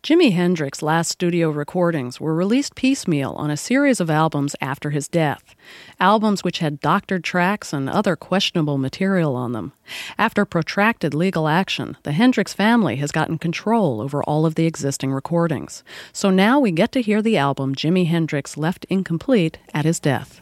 Jimi Hendrix's last studio recordings were released piecemeal on a series of albums after his death, albums which had doctored tracks and other questionable material on them. After protracted legal action, the Hendrix family has gotten control over all of the existing recordings. So now we get to hear the album Jimi Hendrix left incomplete at his death.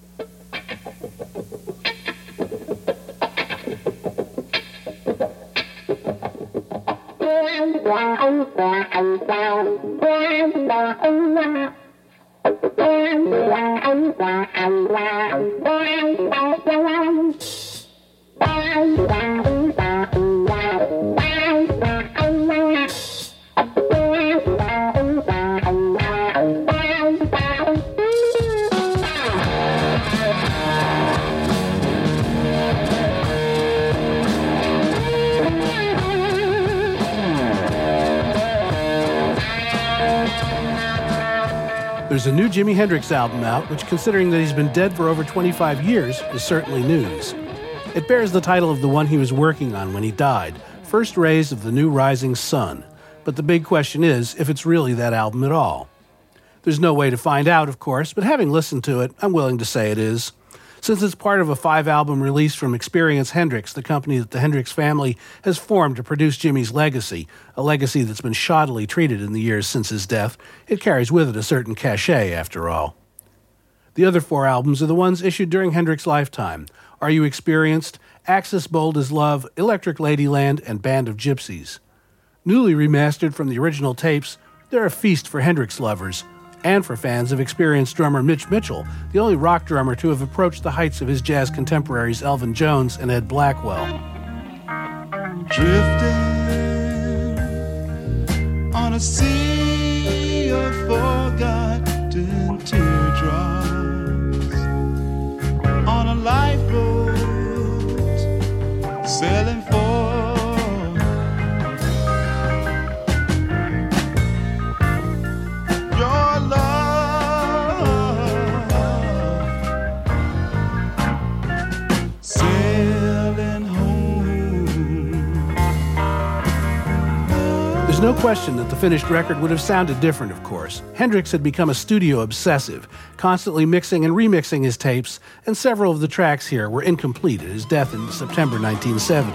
There's a new Jimi Hendrix album out, which, considering that he's been dead for over 25 years, is certainly news. It bears the title of the one he was working on when he died, First Rays of the New Rising Sun. But the big question is if it's really that album at all. There's no way to find out, of course, but having listened to it, I'm willing to say it is. Since it's part of a 5-album release from Experience Hendrix, the company that the Hendrix family has formed to produce Jimi's legacy, a legacy that's been shoddily treated in the years since his death, it carries with it a certain cachet, after all. The other 4 albums are the ones issued during Hendrix's lifetime: Are You Experienced?, Axis Bold as Love, Electric Ladyland, and Band of Gypsies. Newly remastered from the original tapes, they're a feast for Hendrix lovers, and for fans of experienced drummer Mitch Mitchell, the only rock drummer to have approached the heights of his jazz contemporaries Elvin Jones and Ed Blackwell. Drifting on a sea of forgotten teardrops, on a lifeboat sailing for There's no question that the finished record would have sounded different, of course. Hendrix had become a studio obsessive, constantly mixing and remixing his tapes, and several of the tracks here were incomplete at his death in September 1970.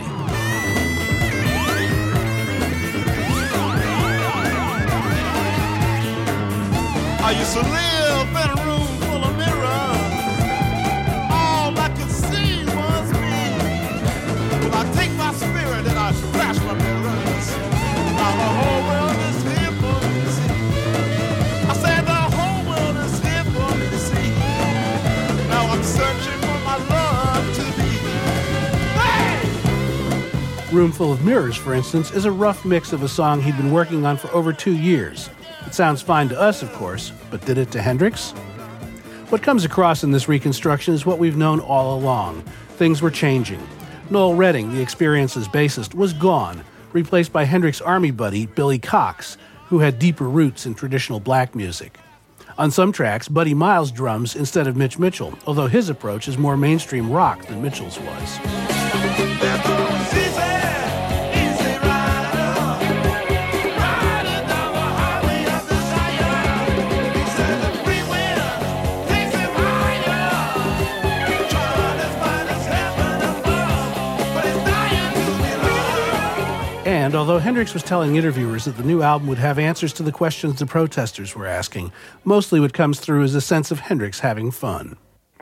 I used to live in a room full of mirrors. All I could see was me. Well, I take my spirit and I crash my mirrors. Now the whole world is here for me to see. I said the whole world is here for me to see. Now I'm searching for my love to be. Hey! Room Full of Mirrors, for instance, is a rough mix of a song he'd been working on for over 2 years. It sounds fine to us, of course, but did it to Hendrix? What comes across in this reconstruction is what we've known all along. Things were changing. Noel Redding, the Experience's bassist, was gone, replaced by Hendrix's army buddy, Billy Cox, who had deeper roots in traditional black music. On some tracks, Buddy Miles drums instead of Mitch Mitchell, although his approach is more mainstream rock than Mitchell's was. And although Hendrix was telling interviewers that the new album would have answers to the questions the protesters were asking, mostly what comes through is a sense of Hendrix having fun.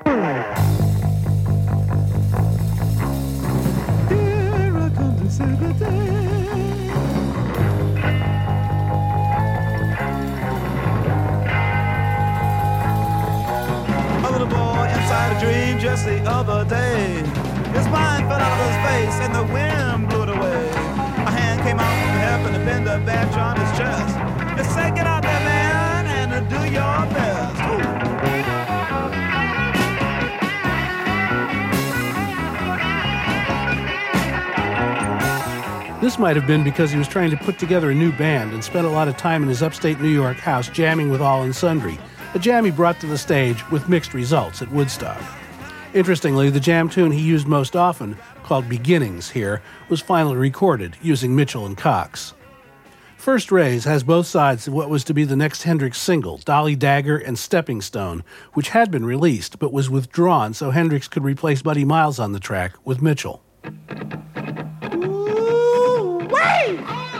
A little boy inside a dream just the other day. His mind fell out of his face and the wind blew it away. A hand came out from heaven to bend a badge on his chest. It said, get out there, man, and do your best. This might have been because he was trying to put together a new band and spent a lot of time in his upstate New York house jamming with all and sundry, a jam he brought to the stage with mixed results at Woodstock. Interestingly, the jam tune he used most often, called Beginnings here, was finally recorded using Mitchell and Cox. First Raise has both sides of what was to be the next Hendrix single, Dolly Dagger and Stepping Stone, which had been released but was withdrawn so Hendrix could replace Buddy Miles on the track with Mitchell. Ooh-wee!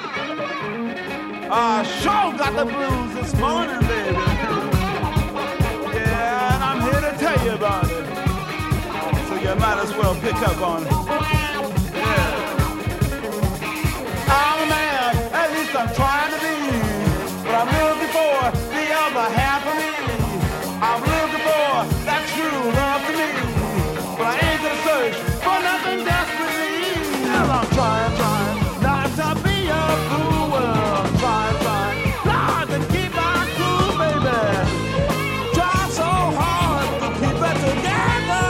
Sure got the blues this morning, baby. Yeah, and I'm here to tell you about it. So you might as well pick up on it. Yeah. I'm a man, at least I'm trying to be. But I'm looking for the other half of me. I'm looking for that true love to me. But I ain't gonna search for nothing desperately. And I'm trying not to be a fool. Well, I'm trying not to keep my cool, baby. Try so hard to keep it together.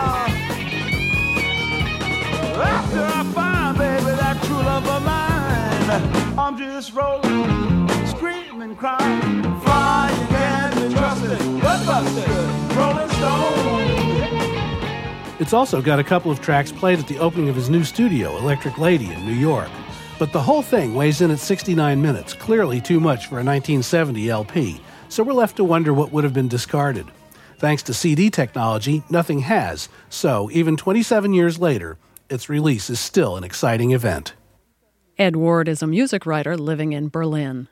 After I find, baby, that true love of mine, I'm just rolling, screaming, crying, flying, can't be trusted, but busted, Rolling Stone. It's also got a couple of tracks played at the opening of his new studio, Electric Lady, in New York. But the whole thing weighs in at 69 minutes, clearly too much for a 1970 LP, so we're left to wonder what would have been discarded. Thanks to CD technology, nothing has, so even 27 years later, its release is still an exciting event. Ed Ward is a music writer living in Berlin.